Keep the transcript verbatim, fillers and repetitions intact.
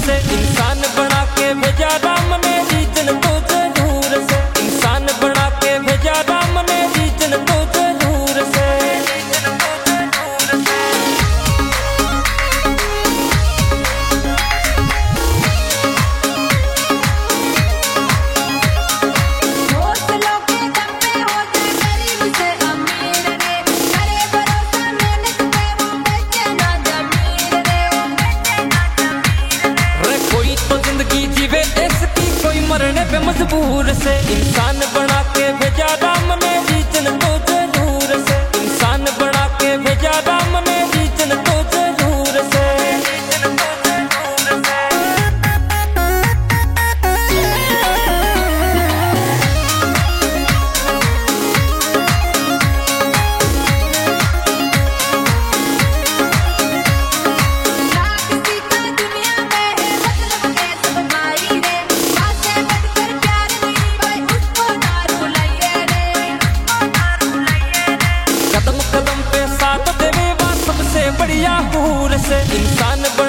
से। इंसान बना के भेजा राम ने रीजन तो जरूर से। इंसान बना के भेजा राम ने रीजन तो जरूर से। मरने पे मजबूर से। इंसान बना के भेजा राम ने रीजन तो जरूर से। इंसान बना के भेजा राम ने रीजन तो जरूर से। बढ़िया हूर से। इंसान